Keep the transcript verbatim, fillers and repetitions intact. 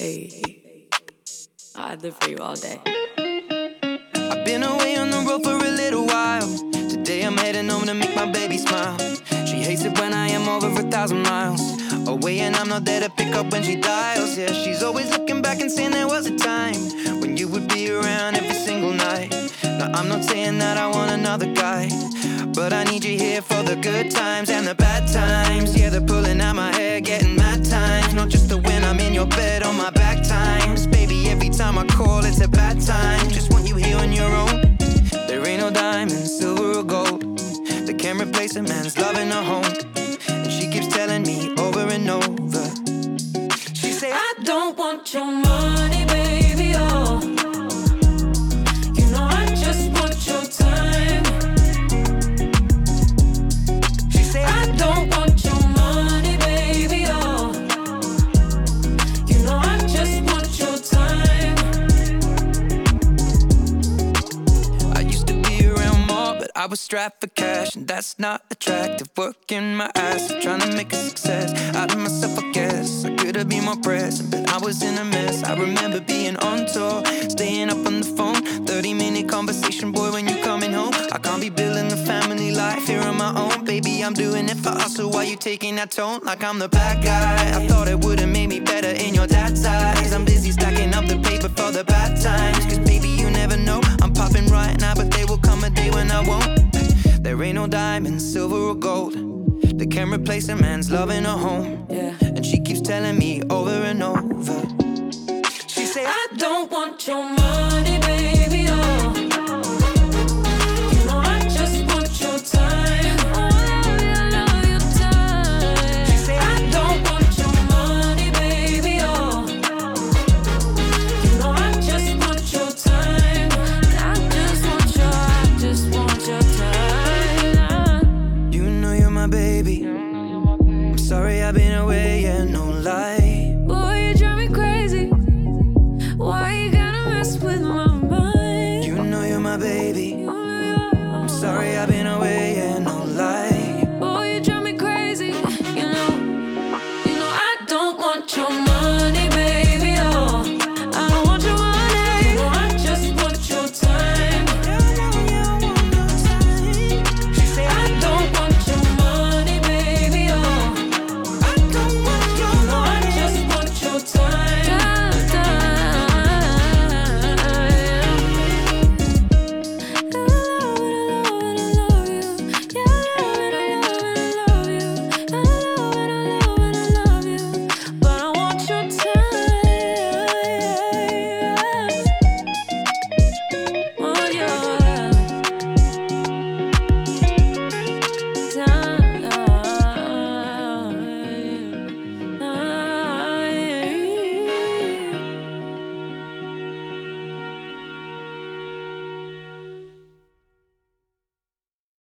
Hey, I live for you all day. I've been away on the road for a little while. Today I'm heading home to make my baby smile. She hates it when I am over a thousand miles away and I'm not there to pick up when she dials. Yeah, she's always looking back and saying there was a time when you would be around every single night. Now I'm not saying that I want another guy, but I need you here for the good times and the bad times. Yeah, they're pulling out my hair, getting mad times. Not just the when I'm in your bed on my back times. Baby, every time I call it's a bad time. Just want you here on your own. There ain't no diamond, silver or gold that can replace a man's love in a home. And she keeps telling me over and over. She say, I don't want your money, baby, oh. You know I just want your time. She say, I don't want your money, baby, oh. You know I just want your time. I used to be around more, but I was strapped for cash, and that's not attractive. Working my ass, trying to make a success out of myself, I guess. I could've been more present, but I was in a mess. I remember being on tour, staying up on the phone, thirty minute conversation, boy, when you coming home. I can't be building a family life here on my own. Baby, I'm doing it for us, so why you taking that tone like I'm the bad guy? I thought it would've made me better in your dad's eyes. I'm busy stacking up the paper for the bad times, cause baby, you never know. I'm popping right now, but there will come a day when I won't. There ain't no diamond, silver or gold that can replace a man's love in a home. Yeah. And she keeps telling me over and over. She say, I don't want your money, baby, oh. You know I just want your time. I love your time. She say, I don't want your money, baby, oh. You know I just want your time. I just want your, I just want your time. You know you're my baby. I'm sorry I've been away, yeah, no lie. Boy, you drive me crazy. Why you gotta mess with my mind? You know you're my baby. I'm sorry I've been away, yeah, no lie. Boy, you drive me crazy. You know, you know I don't want your